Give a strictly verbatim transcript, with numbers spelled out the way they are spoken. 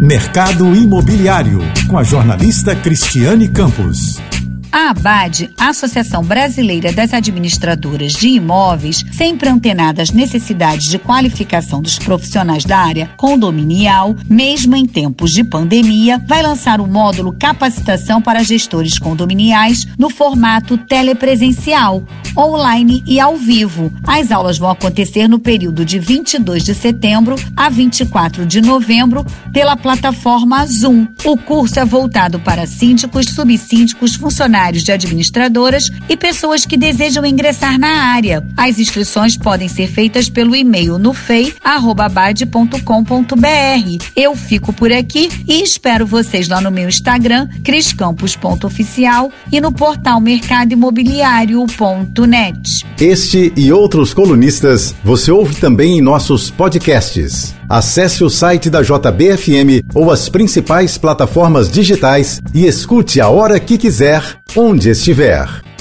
Mercado Imobiliário, com a jornalista Cristiane Campos. A ABAD, Associação Brasileira das Administradoras de Imóveis, sempre antenada às necessidades de qualificação dos profissionais da área condominial, mesmo em tempos de pandemia, vai lançar o módulo Capacitação para Gestores Condominiais no formato telepresencial, online e ao vivo. As aulas vão acontecer no período de vinte e dois de setembro a vinte e quatro de novembro pela plataforma Zoom. O curso é voltado para síndicos, subsíndicos, funcionários de administradoras e pessoas que desejam ingressar na área. As inscrições podem ser feitas pelo e-mail no fei arroba abad ponto com ponto br. Eu fico por aqui e espero vocês lá no meu Instagram, criscampos ponto oficial, e no portal mercado imobiliário ponto net. Este e outros colunistas você ouve também em nossos podcasts. Acesse o site da J B F M ou as principais plataformas digitais e escute a hora que quiser, onde estiver.